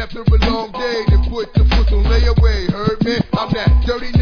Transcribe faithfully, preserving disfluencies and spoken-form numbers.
after a long day, then put the foot on layaway. Heard me? I'm that dirty